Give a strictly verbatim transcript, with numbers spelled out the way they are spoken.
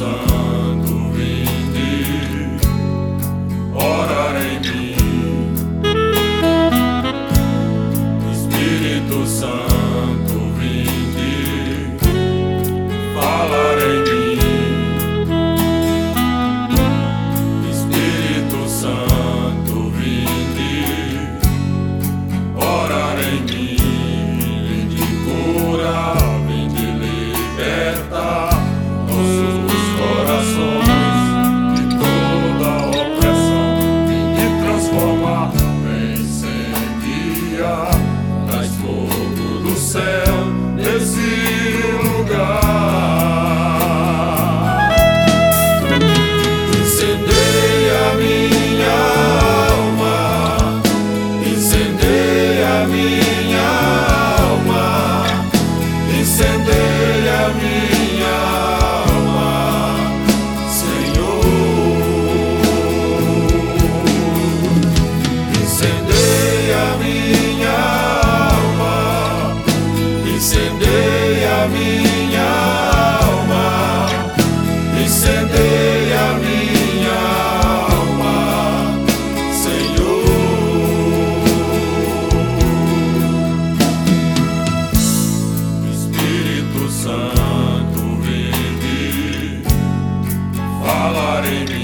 Santo, vinde orar em mim. Espírito Santo, vinde falar em mim. Espírito Santo, vinde orar em mim. Vinde curar, vinde libertar nossos corações de toda opressão. Vinde transformar, vem incendiar, traz fogo do céu nesse lugar. Incendeia minha alma, incendeia minha alma, incendeia minha alma, Senhor. Incendeia minha alma, incendeia minha alma, incendeia minha alma, Senhor. Espírito Santo, vinde falar em mim.